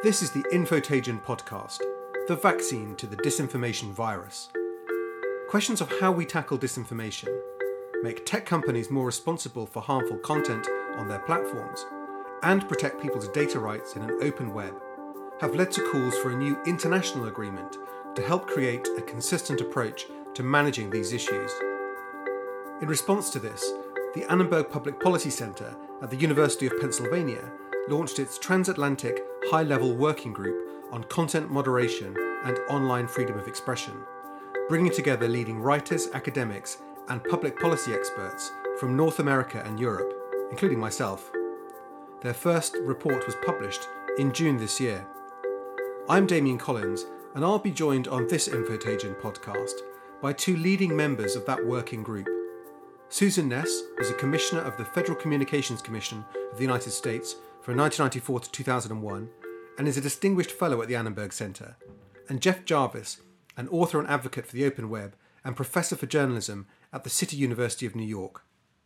This is the Infotagion podcast, the vaccine to the disinformation virus. Questions of how we tackle disinformation, make tech companies more responsible for harmful content on their platforms, and protect people's data rights in an open web, have led to calls for a new international agreement to help create a consistent approach to managing these issues. In response to this, the Annenberg Public Policy Center at the University of Pennsylvania launched its Transatlantic High-Level Working Group on Content Moderation and Online Freedom of Expression, bringing together leading writers, academics, and public policy experts from North America and Europe, including myself. Their first report was published in June this year. I'm Damien Collins, and I'll be joined on this Infotagion podcast by two leading members of that working group. Susan Ness was a commissioner of the Federal Communications Commission of the United States from 1994 to 2001 and is a distinguished fellow at the Annenberg Center, and Jeff Jarvis, an author and advocate for the open web and professor for journalism at the City University of New York.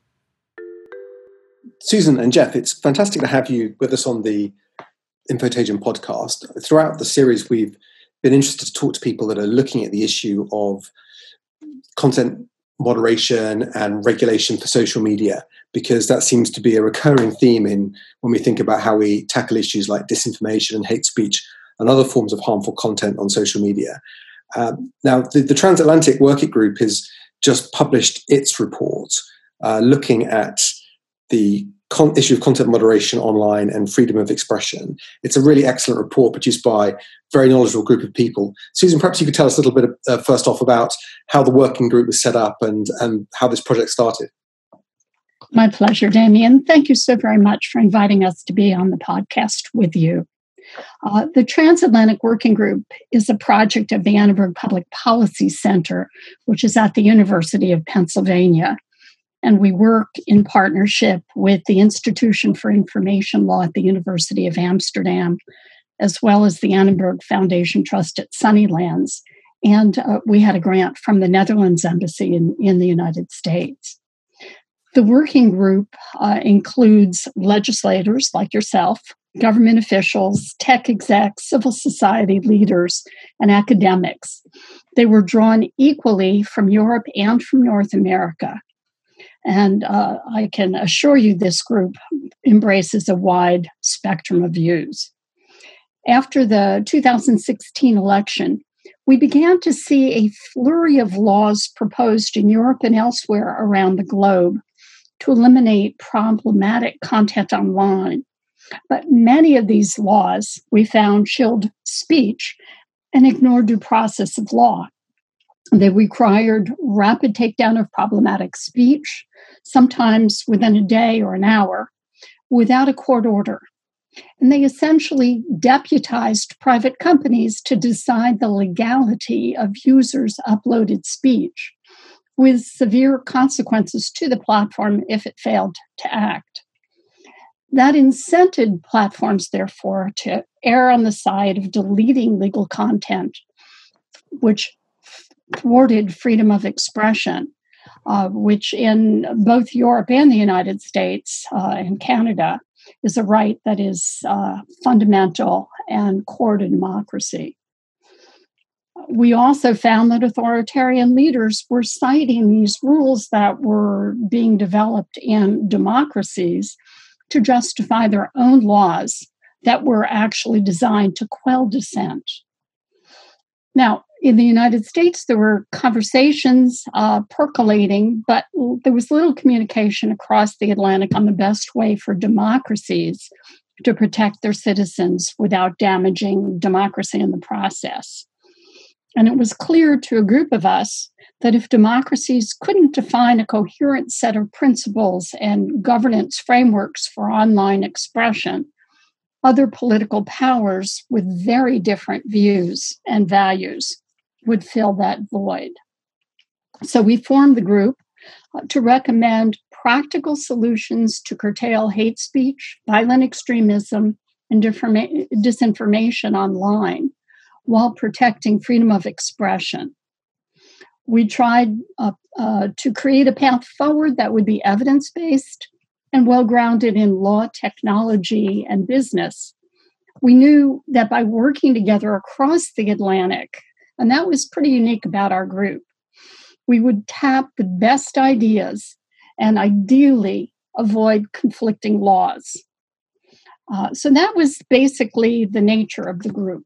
Susan and Jeff, it's fantastic to have you with us on the Infotagion podcast. Throughout the series, we've been interested to talk to people that are looking at the issue of content moderation and regulation for social media, because that seems to be a recurring theme when we think about how we tackle issues like disinformation and hate speech and other forms of harmful content on social media. Now, the Transatlantic Working Group has just published its report looking at the issue of content moderation online and freedom of expression. It's a really excellent report produced by a very knowledgeable group of people. Susan, perhaps you could tell us a little bit first off about how the working group was set up and how this project started. My pleasure, Damien. Thank you so very much for inviting us to be on the podcast with you. The Transatlantic Working Group is a project of the Annenberg Public Policy Center, which is at the University of Pennsylvania. And we work in partnership with the Institution for Information Law at the University of Amsterdam, as well as the Annenberg Foundation Trust at Sunnylands. And we had a grant from the Netherlands Embassy in the United States. The working group includes legislators like yourself, government officials, tech execs, civil society leaders, and academics. They were drawn equally from Europe and from North America. And I can assure you this group embraces a wide spectrum of views. After the 2016 election, we began to see a flurry of laws proposed in Europe and elsewhere around the globe to eliminate problematic content online. But many of these laws, we found, chilled speech and ignored due process of law. They required rapid takedown of problematic speech, sometimes within a day or an hour, without a court order. And they essentially deputized private companies to decide the legality of users' uploaded speech, with severe consequences to the platform if it failed to act. That incented platforms, therefore, to err on the side of deleting legal content, which thwarted freedom of expression, which in both Europe and the United States and Canada is a right that is fundamental and core to democracy. We also found that authoritarian leaders were citing these rules that were being developed in democracies to justify their own laws that were actually designed to quell dissent. Now, in the United States, there were conversations percolating, but there was little communication across the Atlantic on the best way for democracies to protect their citizens without damaging democracy in the process. And it was clear to a group of us that if democracies couldn't define a coherent set of principles and governance frameworks for online expression, other political powers with very different views and values would fill that void. So we formed the group to recommend practical solutions to curtail hate speech, violent extremism, and disinformation online while protecting freedom of expression. We tried to create a path forward that would be evidence-based and well-grounded in law, technology, and business, We knew that by working together across the Atlantic, and that was pretty unique about our group, we would tap the best ideas and ideally avoid conflicting laws. So that was basically the nature of the group.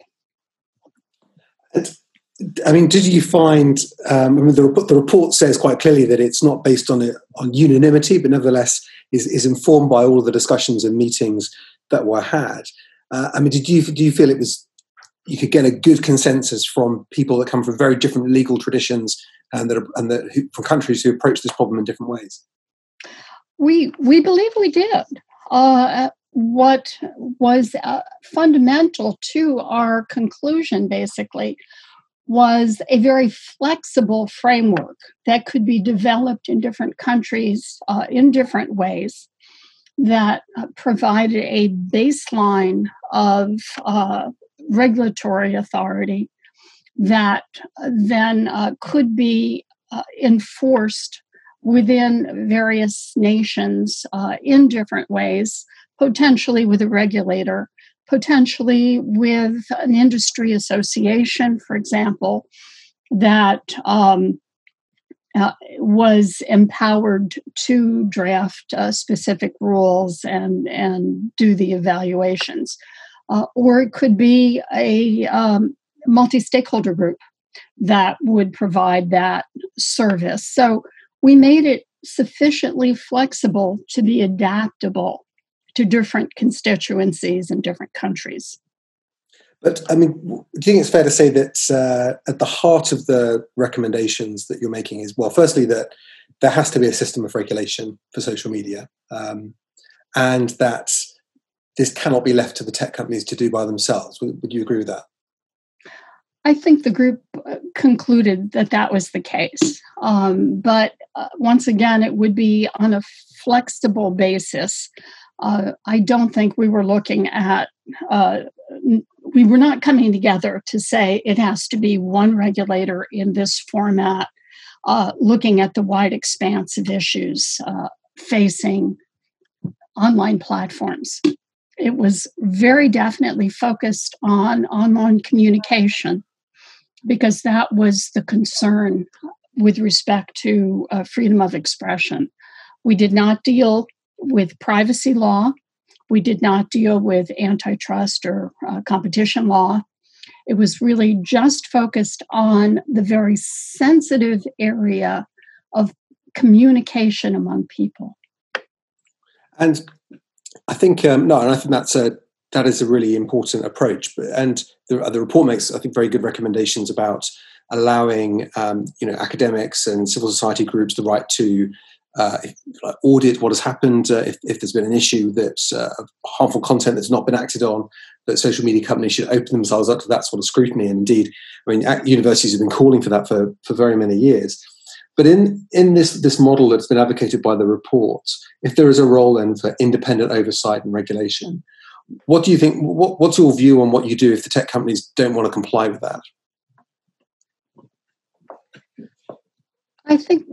I mean, did you find, the report says quite clearly that it's not based on unanimity, but nevertheless is informed by all of the discussions and meetings that were had. Do you feel you could get a good consensus from people that come from very different legal traditions and from countries who approach this problem in different ways? We believe we did. What was fundamental to our conclusion, basically, was a very flexible framework that could be developed in different countries in different ways that provided a baseline of regulatory authority that then could be enforced within various nations in different ways, potentially with a regulator, potentially with an industry association, for example, that was empowered to draft specific rules and do the evaluations. Or it could be a multi-stakeholder group that would provide that service. So we made it sufficiently flexible to be adaptable to different constituencies in different countries. But I mean, do you think it's fair to say that at the heart of the recommendations that you're making is, well, firstly, that there has to be a system of regulation for social media, and that this cannot be left to the tech companies to do by themselves? Would you agree with that? I think the group concluded that that was the case. But once again, it would be on a flexible basis. I don't think we were looking at, we were not coming together to say it has to be one regulator in this format, looking at the wide expanse of issues facing online platforms. It was very definitely focused on online communication because that was the concern with respect to freedom of expression. We did not deal with privacy law. We did not deal with antitrust or competition law. It was really just focused on the very sensitive area of communication among people. And I think that is a really important approach. And the report makes, I think, very good recommendations about allowing academics and civil society groups the right to audit what has happened if there's been an issue that's harmful content that's not been acted on, that social media companies should open themselves up to that sort of scrutiny. And indeed, I mean, universities have been calling for that for very many years. But in this model that's been advocated by the report, if there is a role then for independent oversight and regulation, what do you think? What's your view on what you do if the tech companies don't want to comply with that? I think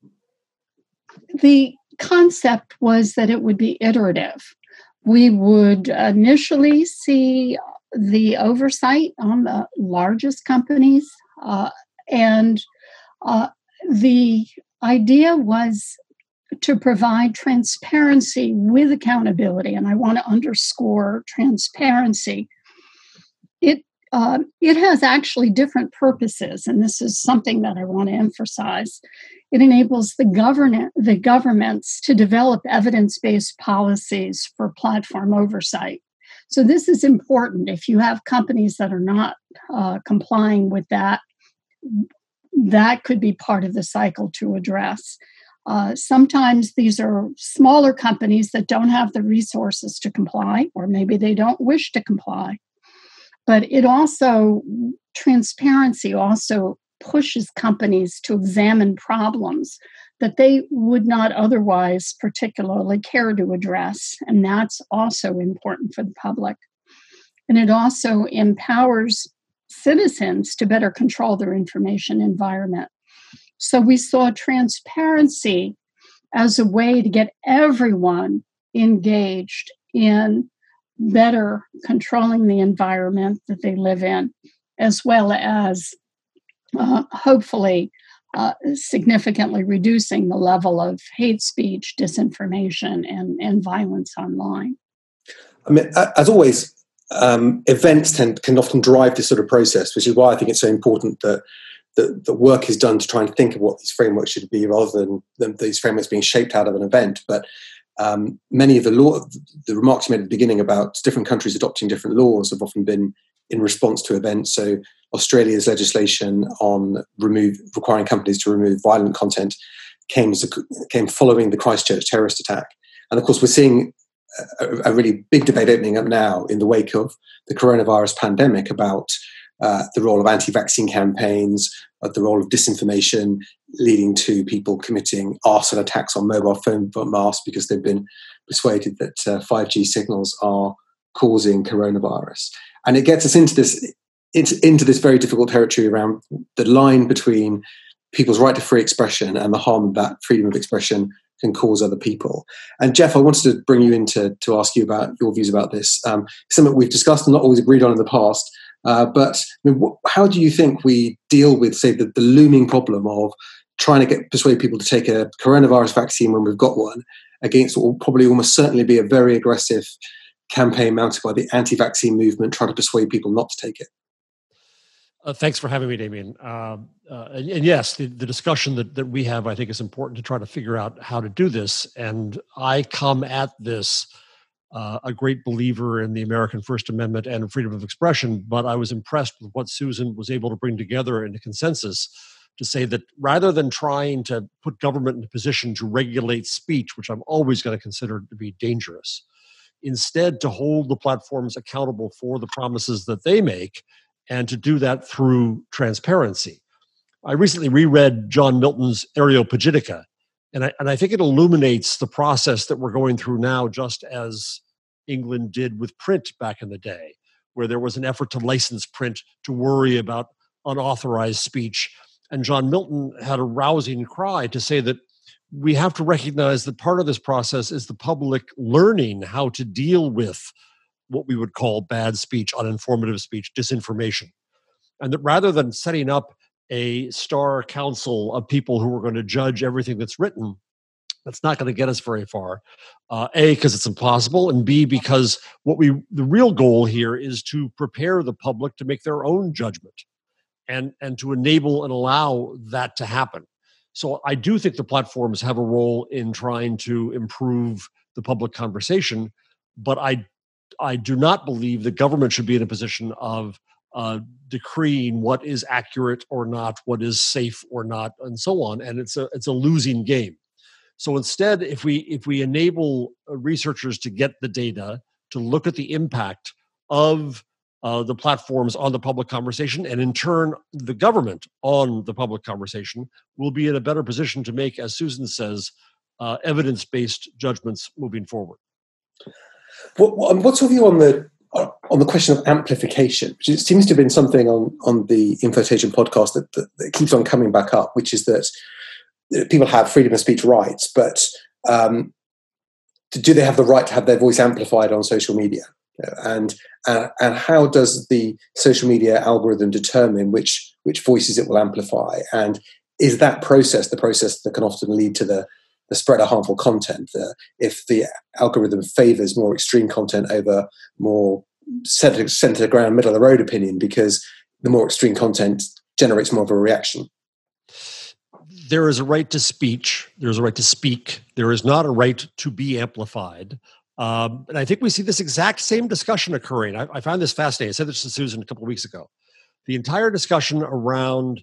the concept was that it would be iterative. We would initially see the oversight on the largest companies, and the idea was to provide transparency with accountability, and I want to underscore transparency. It has actually different purposes, and this is something that I want to emphasize. It enables the governments to develop evidence-based policies for platform oversight. So this is important. If you have companies that are not complying with that, that could be part of the cycle to address. Sometimes these are smaller companies that don't have the resources to comply, or maybe they don't wish to comply. But transparency also pushes companies to examine problems that they would not otherwise particularly care to address. And that's also important for the public. And it also empowers citizens to better control their information environment. So we saw transparency as a way to get everyone engaged in better controlling the environment that they live in, as well as hopefully significantly reducing the level of hate speech, disinformation, and violence online. I mean, as always, events can often drive this sort of process, which is why I think it's so important that the work is done to try and think of what these frameworks should be, rather than these frameworks being shaped out of an event. But many of the remarks you made at the beginning about different countries adopting different laws have often been in response to events. So Australia's legislation on requiring companies to remove violent content came following the Christchurch terrorist attack. And of course, we're seeing a really big debate opening up now in the wake of the coronavirus pandemic about the role of anti-vaccine campaigns, the role of disinformation leading to people committing arson attacks on mobile phone masts because they've been persuaded that 5G signals are causing coronavirus. And it gets us into this very difficult territory around the line between people's right to free expression and the harm that freedom of expression can cause other people. And Jeff, I wanted to bring you in to ask you about your views about this. Something we've discussed and not always agreed on in the past. But I mean, how do you think we deal with, say, the looming problem of trying to persuade people to take a coronavirus vaccine when we've got one, against what will probably almost certainly be a very aggressive campaign mounted by the anti-vaccine movement trying to persuade people not to take it? Thanks for having me, Damien. And yes, the discussion that we have, I think, is important to try to figure out how to do this. And I come at this a great believer in the American First Amendment and freedom of expression, but I was impressed with what Susan was able to bring together in a consensus to say that rather than trying to put government in a position to regulate speech, which I'm always going to consider to be dangerous, instead to hold the platforms accountable for the promises that they make, and to do that through transparency. I recently reread John Milton's Areopagitica, and I think it illuminates the process that we're going through now, just as England did with print back in the day, where there was an effort to license print to worry about unauthorized speech. And John Milton had a rousing cry to say that we have to recognize that part of this process is the public learning how to deal with what we would call bad speech, uninformative speech, disinformation. And that rather than setting up a star council of people who are going to judge everything that's written, that's not going to get us very far. A, because it's impossible, and B, because the real goal here is to prepare the public to make their own judgment and to enable and allow that to happen. So I do think the platforms have a role in trying to improve the public conversation, but I do not believe the government should be in a position of decreeing what is accurate or not, what is safe or not, and so on. And it's a losing game. So instead, if we enable researchers to get the data, to look at the impact of the platforms on the public conversation, and in turn, the government on the public conversation, will be in a better position to make, as Susan says, evidence-based judgments moving forward. What's your view on the question of amplification, which seems to have been something on the Infotainment podcast that keeps on coming back up, which is that people have freedom of speech rights, but do they have the right to have their voice amplified on social media? And how does the social media algorithm determine which voices it will amplify? And is that process the process that can often lead to the spread of harmful content? If the algorithm favors more extreme content over more center ground, middle of the road opinion, because the more extreme content generates more of a reaction. There is a right to speech. There is a right to speak. There is not a right to be amplified. And I think we see this exact same discussion occurring. I found this fascinating. I said this to Susan a couple of weeks ago. The entire discussion around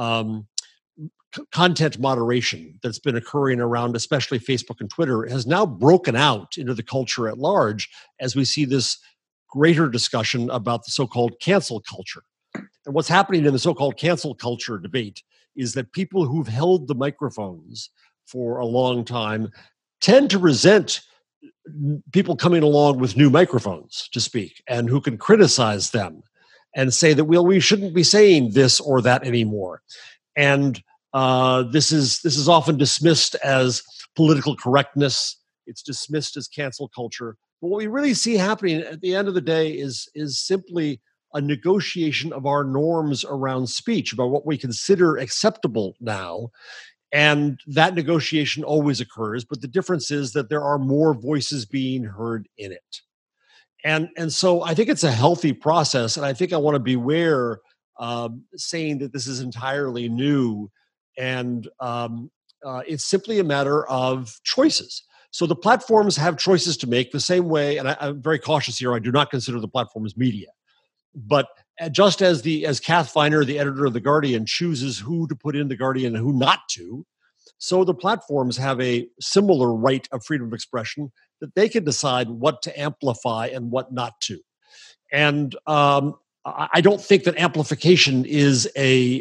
content moderation that's been occurring around especially Facebook and Twitter has now broken out into the culture at large as we see this greater discussion about the so-called cancel culture. And what's happening in the so-called cancel culture debate is that people who've held the microphones for a long time tend to resent people coming along with new microphones to speak and who can criticize them and say that, well, we shouldn't be saying this or that anymore. And this is often dismissed as political correctness. It's dismissed as cancel culture, But what we really see happening at the end of the day is simply a negotiation of our norms around speech, about what we consider acceptable now. And that negotiation always occurs, but the difference is that there are more voices being heard in it. And so I think it's a healthy process, and I think I want to beware saying that this is entirely new, and it's simply a matter of choices. So the platforms have choices to make the same way, and I'm very cautious here. I do not consider the platform as media. But just as Kath Viner, the editor of The Guardian, chooses who to put in The Guardian and who not to, so the platforms have a similar right of freedom of expression that they can decide what to amplify and what not to. And I don't think that amplification is a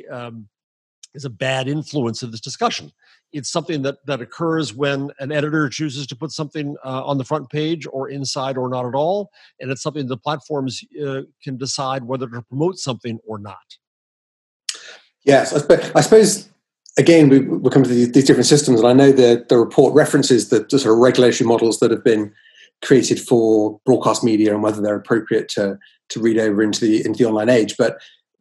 bad influence of this discussion. It's something that occurs when an editor chooses to put something on the front page or inside or not at all. And it's something the platforms can decide whether to promote something or not. Yes, I suppose, again, we come to these different systems. And I know that the report references the sort of regulatory models that have been created for broadcast media and whether they're appropriate to read over into the online age. But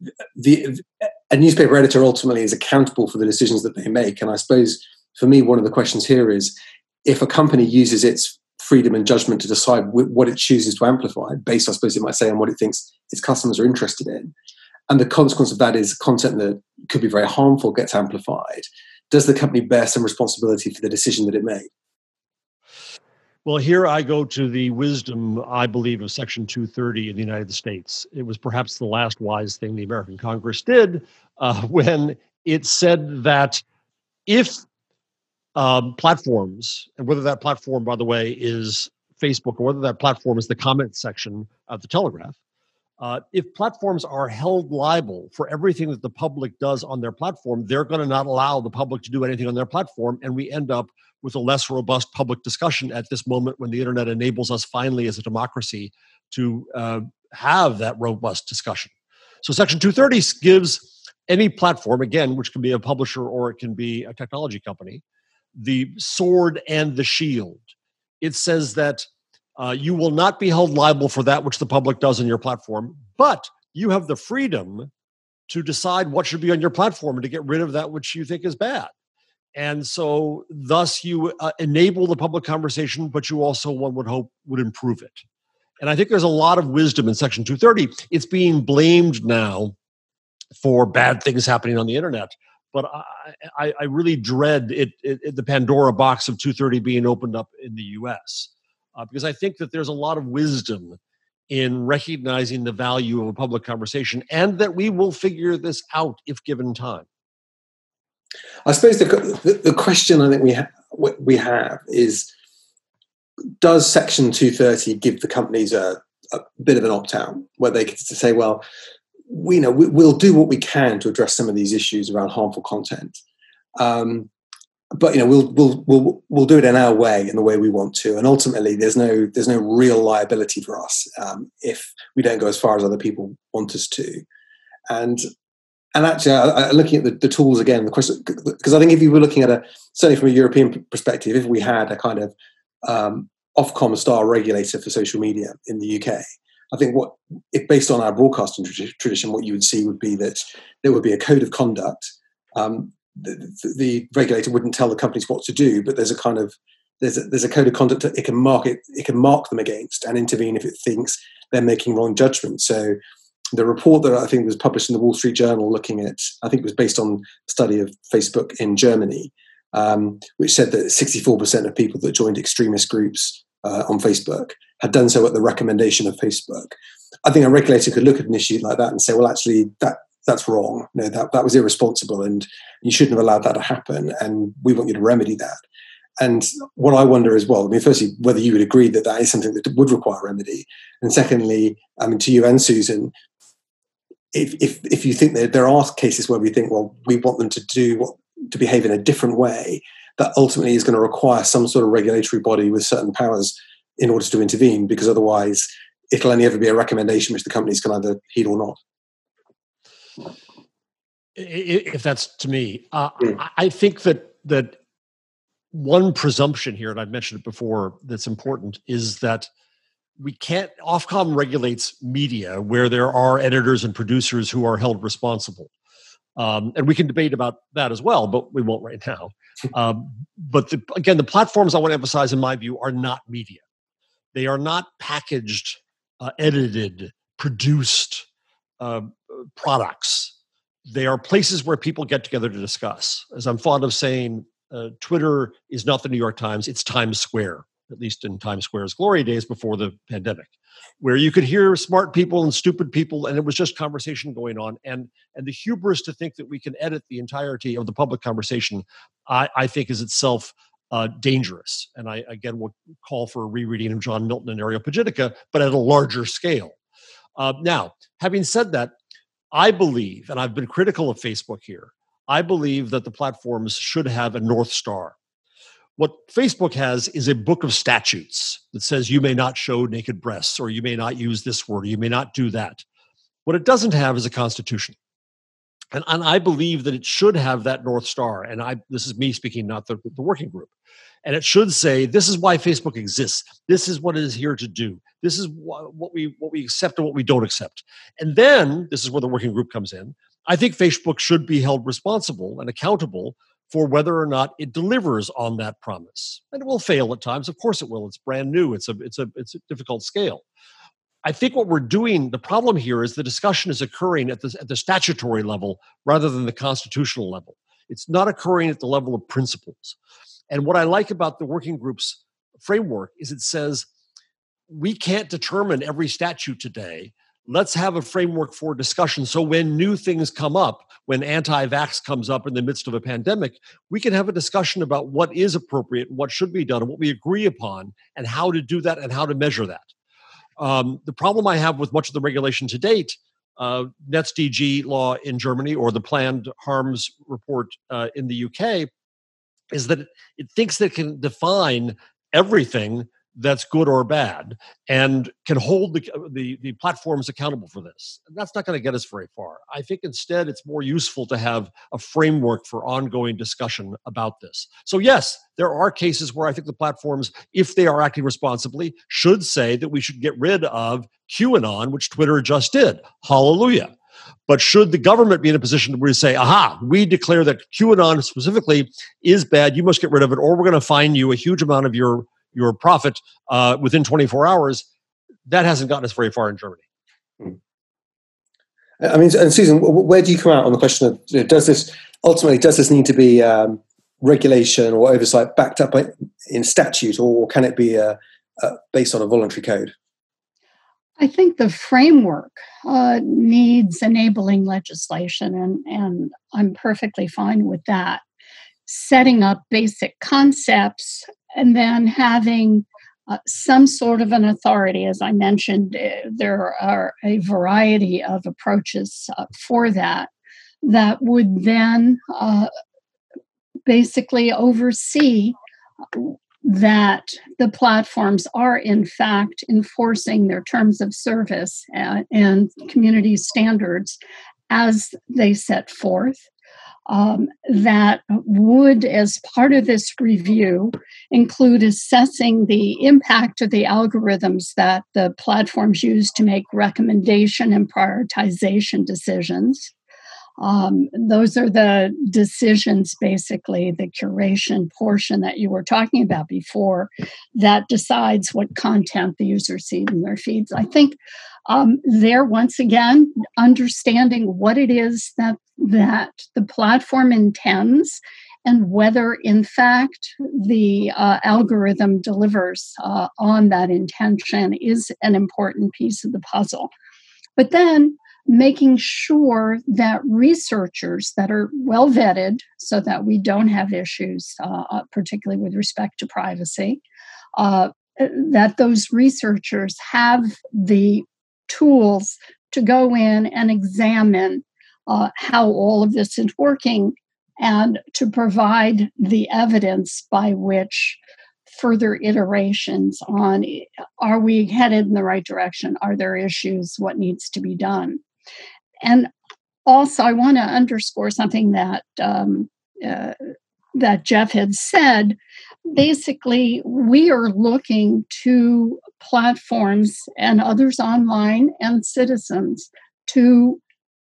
a newspaper editor ultimately is accountable for the decisions that they make. And I suppose for me, one of the questions here is, if a company uses its freedom and judgment to decide what it chooses to amplify, based, I suppose it might say, on what it thinks its customers are interested in, and the consequence of that is content that could be very harmful gets amplified, does the company bear some responsibility for the decision that it made? Well, here I go to the wisdom, I believe, of Section 230 in the United States. It was perhaps the last wise thing the American Congress did when it said that if platforms, and whether that platform, by the way, is Facebook or whether that platform is the comment section of the Telegraph, if platforms are held liable for everything that the public does on their platform, they're going to not allow the public to do anything on their platform, and we end up with a less robust public discussion at this moment when the internet enables us finally as a democracy to have that robust discussion. So Section 230 gives any platform, again, which can be a publisher or it can be a technology company, the sword and the shield. It says that you will not be held liable for that which the public does on your platform, but you have the freedom to decide what should be on your platform and to get rid of that which you think is bad. And so thus you enable the public conversation, but you also, one would hope, would improve it. And I think there's a lot of wisdom in Section 230. It's being blamed now for bad things happening on the internet. But I really dread the Pandora box of 230 being opened up in the US. Because I think that there's a lot of wisdom in recognizing the value of a public conversation and that we will figure this out if given time. I suppose the question I think we have is, does Section 230 give the companies a bit of an opt-out where they can say, well, we'll do what we can to address some of these issues around harmful content, but we'll do it in our way, in the way we want to, and ultimately there's no real liability for us if we don't go as far as other people want us to. And actually, looking at the tools again, the question, because I think if you were looking at certainly from a European perspective, if we had a kind of Ofcom style regulator for social media in the UK, I think if based on our broadcasting tradition, what you would see would be that there would be a code of conduct. The regulator wouldn't tell the companies what to do, but there's a code of conduct that it can mark them against and intervene if it thinks they're making wrong judgments. So the report that I think was published in the Wall Street Journal, looking at, I think it was based on a study of Facebook in Germany, which said that 64% of people that joined extremist groups on Facebook had done so at the recommendation of Facebook. I think a regulator could look at an issue like that and say, well, actually, that's wrong. No, that was irresponsible, and you shouldn't have allowed that to happen, and we want you to remedy that. And what I wonder as well, firstly, whether you would agree that is something that would require remedy, and secondly, to you and Susan, if you think that there are cases where we think, well, we want them to behave in a different way, that ultimately is going to require some sort of regulatory body with certain powers in order to intervene, because otherwise it'll only ever be a recommendation which the companies can either heed or not. If that's to me, I think that one presumption here, and I've mentioned it before, that's important, is that we can't, Ofcom regulates media where there are editors and producers who are held responsible. And we can debate about that as well, but we won't right now. But again, the platforms I want to emphasize, in my view, are not media. They are not packaged, edited, produced products. They are places where people get together to discuss. As I'm fond of saying, Twitter is not the New York Times, it's Times Square, at least in Times Square's glory days before the pandemic, where you could hear smart people and stupid people, and it was just conversation going on. And the hubris to think that we can edit the entirety of the public conversation, I think is itself dangerous. And I, again, will call for a rereading of John Milton and Areopagitica, but at a larger scale. Now, having said that, I believe, and I've been critical of Facebook here, I believe that the platforms should have a North Star. What Facebook has is a book of statutes that says you may not show naked breasts, or you may not use this word, or you may not do that. What it doesn't have is a constitution. And I believe that it should have that North Star. And this is me speaking, not the working group. And it should say, this is why Facebook exists. This is what it is here to do. This is what we accept and what we don't accept. And then, this is where the working group comes in, I think Facebook should be held responsible and accountable for whether or not it delivers on that promise. And it will fail at times. Of course it will. It's brand new. It's a difficult scale. I think what we're doing, the problem here is the discussion is occurring at the statutory level rather than the constitutional level. It's not occurring at the level of principles. And what I like about the working group's framework is it says, we can't determine every statute today. Let's have a framework for discussion. So when new things come up, when anti-vax comes up in the midst of a pandemic, we can have a discussion about what is appropriate, what should be done, and what we agree upon, and how to do that and how to measure that. The problem I have with much of the regulation to date, NetzDG law in Germany or the planned harms report in the UK, is that it thinks that it can define everything that's good or bad and can hold the platforms accountable for this. And that's not going to get us very far. I think instead it's more useful to have a framework for ongoing discussion about this. So yes, there are cases where I think the platforms, if they are acting responsibly, should say that we should get rid of QAnon, which Twitter just did. Hallelujah. But should the government be in a position where we say, aha, we declare that QAnon specifically is bad, you must get rid of it, or we're going to fine you a huge amount of your profit within 24 hours, that hasn't gotten us very far in Germany. I mean, and Susan, where do you come out on the question of, does this need to be regulation or oversight backed up in statute, or can it be based on a voluntary code? I think the framework needs enabling legislation, and I'm perfectly fine with that. Setting up basic concepts and then having some sort of an authority. As I mentioned, there are a variety of approaches for that would then basically oversee that the platforms are in fact enforcing their terms of service and community standards as they set forth. That would, as part of this review, include assessing the impact of the algorithms that the platforms use to make recommendation and prioritization decisions. Those are the decisions, basically, the curation portion that you were talking about before, that decides what content the users see in their feeds. I think there, once again, understanding what it is that the platform intends and whether, in fact, the algorithm delivers on that intention is an important piece of the puzzle. But then making sure that researchers that are well vetted so that we don't have issues, particularly with respect to privacy, that those researchers have the tools to go in and examine how all of this is working and to provide the evidence by which further iterations on, are we headed in the right direction? Are there issues? What needs to be done? And also, I want to underscore something that that Jeff had said. Basically, we are looking to platforms and others online and citizens to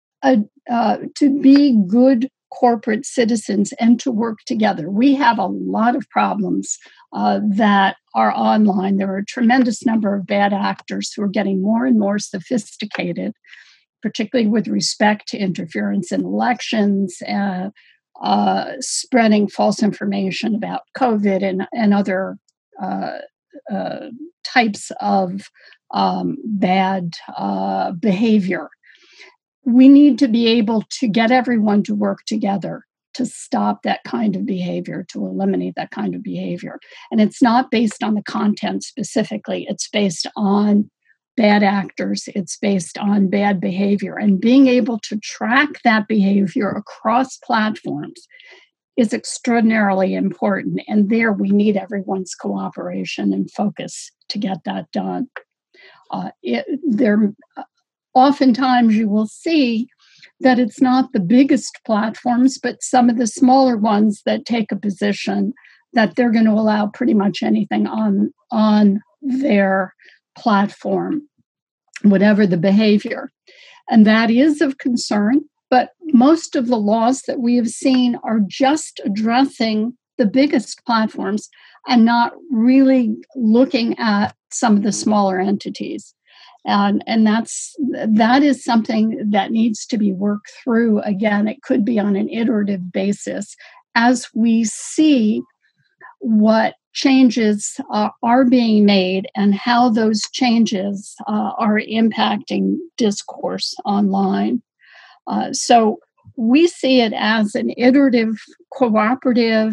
be good corporate citizens and to work together. We have a lot of problems that are online. There are a tremendous number of bad actors who are getting more and more sophisticated, particularly with respect to interference in elections, spreading false information about COVID and other types of bad behavior. We need to be able to get everyone to work together to stop that kind of behavior, to eliminate that kind of behavior. And it's not based on the content specifically. It's based on bad actors. It's based on bad behavior. And being able to track that behavior across platforms is extraordinarily important. And there we need everyone's cooperation and focus to get that done. Oftentimes you will see that it's not the biggest platforms, but some of the smaller ones that take a position that they're going to allow pretty much anything on their platform, whatever the behavior. And that is of concern, but most of the laws that we have seen are just addressing the biggest platforms and not really looking at some of the smaller entities. And that is something that needs to be worked through. Again, it could be on an iterative basis as we see what changes are being made and how those changes are impacting discourse online. So we see it as an iterative, cooperative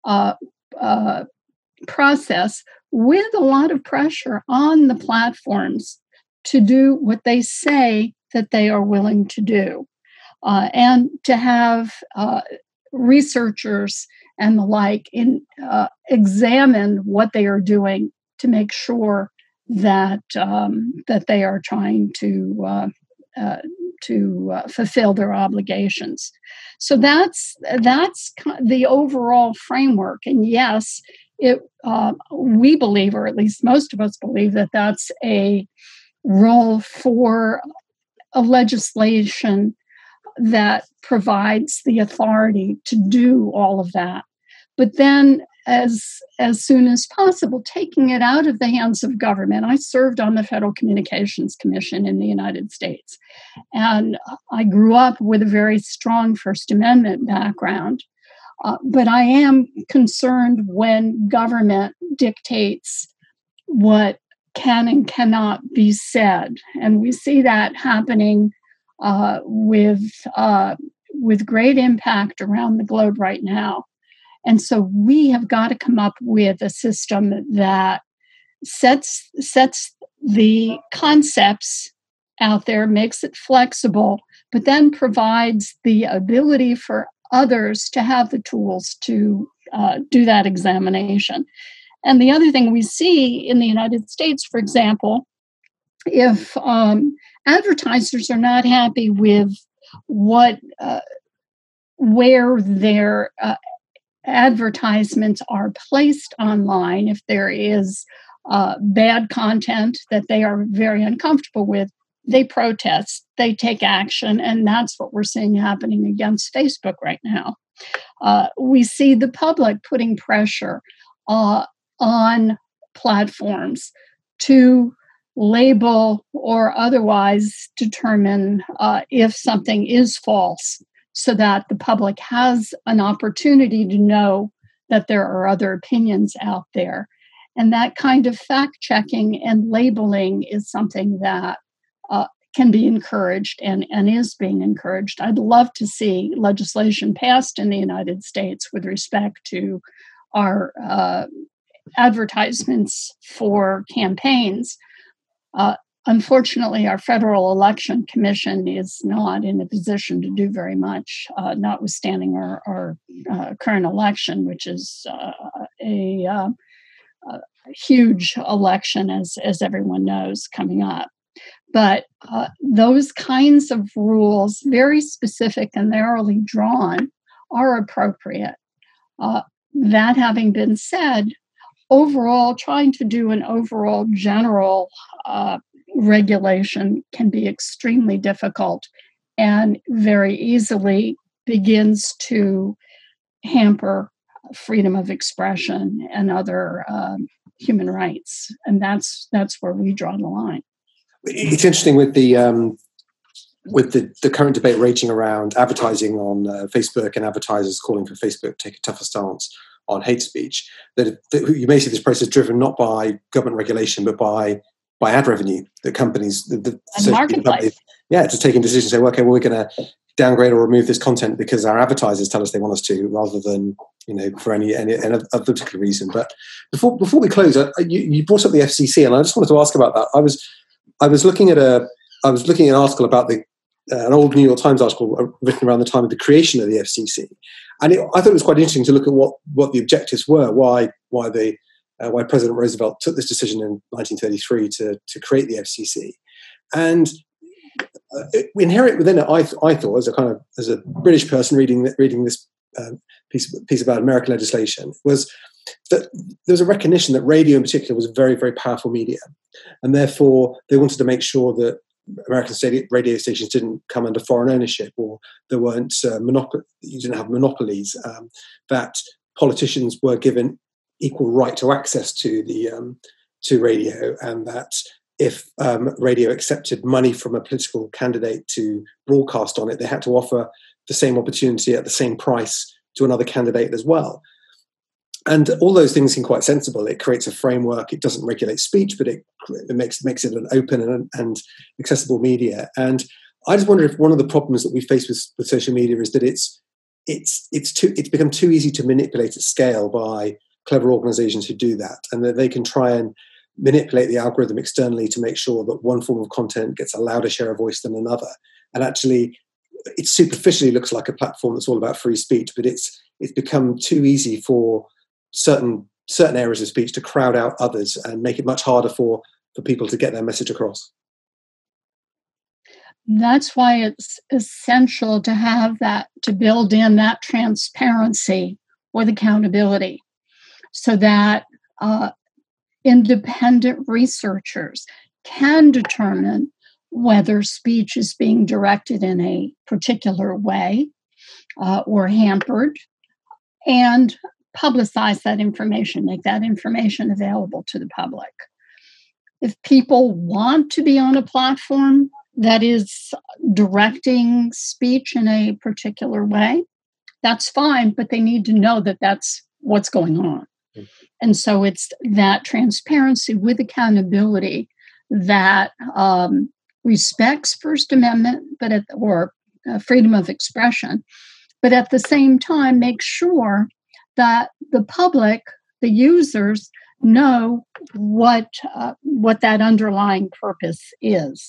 process with a lot of pressure on the platforms to do what they say that they are willing to do, and to have researchers and the like examine what they are doing to make sure that that they are trying to fulfill their obligations. So that's the overall framework. And yes, we believe, or at least most of us believe, that that's a role for a legislation that provides the authority to do all of that. But then as soon as possible, taking it out of the hands of government. I served on the Federal Communications Commission in the United States, and I grew up with a very strong First Amendment background. But I am concerned when government dictates what can and cannot be said. And we see that happening with great impact around the globe right now. And so we have got to come up with a system that sets the concepts out there, makes it flexible, but then provides the ability for others to have the tools to do that examination. And the other thing we see in the United States, for example, if advertisers are not happy with where their advertisements are placed online, if there is bad content that they are very uncomfortable with, they protest, they take action, and that's what we're seeing happening against Facebook right now. We see the public putting pressure on platforms to label or otherwise determine if something is false, so that the public has an opportunity to know that there are other opinions out there. And that kind of fact-checking and labeling is something that can be encouraged and is being encouraged. I'd love to see legislation passed in the United States with respect to our advertisements for campaigns. Unfortunately, our Federal Election Commission is not in a position to do very much, notwithstanding our current election, which is a huge election, as everyone knows, coming up. But those kinds of rules, very specific and narrowly drawn, are appropriate. That having been said, overall, trying to do an overall general regulation can be extremely difficult and very easily begins to hamper freedom of expression and other human rights. And that's where we draw the line. It's interesting with the current debate raging around advertising on Facebook and advertisers calling for Facebook to take a tougher stance on hate speech, that you may see this process driven not by government regulation, but by ad revenue, that companies, the marketplace. To taking decisions, say, well, okay, well, we're going to downgrade or remove this content because our advertisers tell us they want us to, rather than, for any other particular reason. But before we close, you brought up the FCC, and I just wanted to ask about that. I was looking at an article about an old New York Times article written around the time of the creation of the FCC, and I thought it was quite interesting to look at what the objectives were, why President Roosevelt took this decision in 1933 to create the FCC, and inherent within it, I thought, as a British person reading this piece about American legislation, was that there was a recognition that radio in particular was a very, very powerful media, and therefore they wanted to make sure that American radio stations didn't come under foreign ownership, or there weren't you didn't have monopolies, that politicians were given equal right to access to to radio, and that if radio accepted money from a political candidate to broadcast on it, they had to offer the same opportunity at the same price to another candidate as well. And all those things seem quite sensible. It creates a framework. It doesn't regulate speech, but it makes it an open and accessible media. And I just wonder if one of the problems that we face with social media is that it's become too easy to manipulate at scale by clever organizations who do that, and that they can try and manipulate the algorithm externally to make sure that one form of content gets a louder share of voice than another. And actually, it superficially looks like a platform that's all about free speech, but it's become too easy for certain areas of speech to crowd out others and make it much harder for people to get their message across. That's why it's essential to build in that transparency with accountability, so that independent researchers can determine whether speech is being directed in a particular way or hampered, and publicize that information, make that information available to the public. If people want to be on a platform that is directing speech in a particular way, that's fine, but they need to know that that's what's going on. And so it's that transparency with accountability that respects First Amendment, or freedom of expression, but at the same time makes sure that the public, the users, know what that underlying purpose is.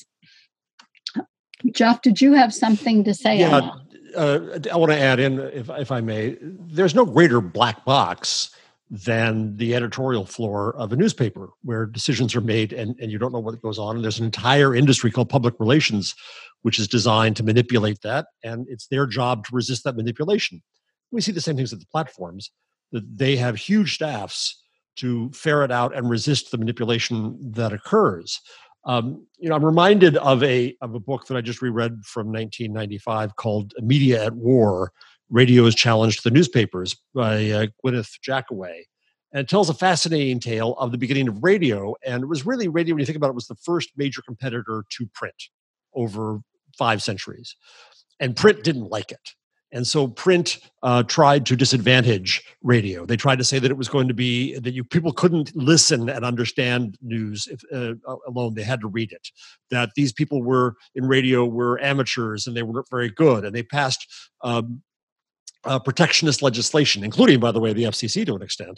Jeff, did you have something to say on that? I want to add in, if I may, there's no greater black box than the editorial floor of a newspaper, where decisions are made and you don't know what goes on. And there's an entire industry called public relations, which is designed to manipulate that. And it's their job to resist that manipulation. We see the same things at the platforms, that they have huge staffs to ferret out and resist the manipulation that occurs. I'm reminded of a book that I just reread from 1995 called Media at War, Radio's Challenge to the Newspapers by Gwyneth Jackaway. And it tells a fascinating tale of the beginning of radio. And it was really, radio, when you think about it, was the first major competitor to print over 5 centuries. And print didn't like it. And so print tried to disadvantage radio. They tried to say that it was going to be that people couldn't listen and understand news alone. They had to read it. That these people were in radio were amateurs and they weren't very good. And they passed protectionist legislation, including, by the way, the FCC to an extent,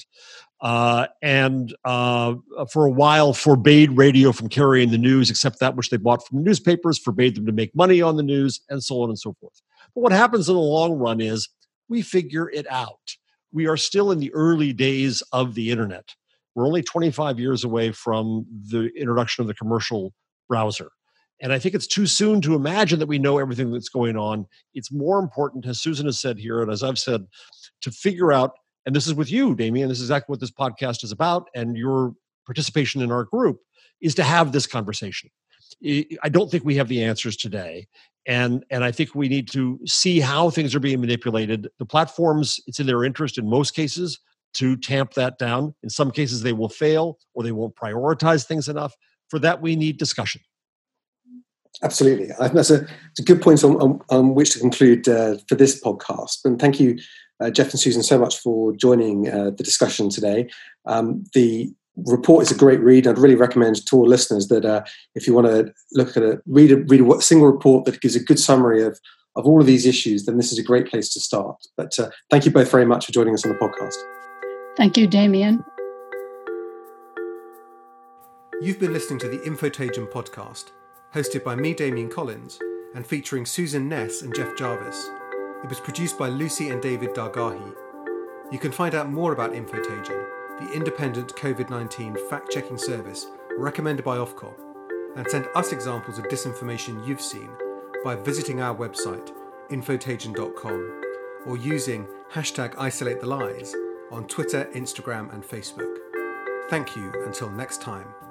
and for a while forbade radio from carrying the news except that which they bought from newspapers, forbade them to make money on the news, and so on and so forth. But what happens in the long run is we figure it out. We are still in the early days of the internet. We're only 25 years away from the introduction of the commercial browser. And I think it's too soon to imagine that we know everything that's going on. It's more important, as Susan has said here, and as I've said, to figure out and this is with you, Damien, this is exactly what this podcast is about, and your participation in our group is to have this conversation. I don't think we have the answers today. And I think we need to see how things are being manipulated. The platforms, it's in their interest in most cases to tamp that down. In some cases, they will fail or they won't prioritize things enough. For that, we need discussion. Absolutely. I think that's a good point on which to conclude for this podcast. And thank you, Jeff and Susan, so much for joining the discussion today. The report is a great read. I'd really recommend to all listeners that if you want to look at it, read a single report that gives a good summary of all of these issues, then this is a great place to start. But thank you both very much for joining us on the podcast. Thank you, Damien. You've been listening to the Infotagion podcast, hosted by me, Damien Collins, and featuring Susan Ness and Jeff Jarvis. It was produced by Lucy and David Dargahi. You can find out more about Infotagion, the independent COVID-19 fact-checking service recommended by Ofcom, and send us examples of disinformation you've seen by visiting our website, infotagion.com, or using #IsolateTheLies on Twitter, Instagram, and Facebook. Thank you until next time.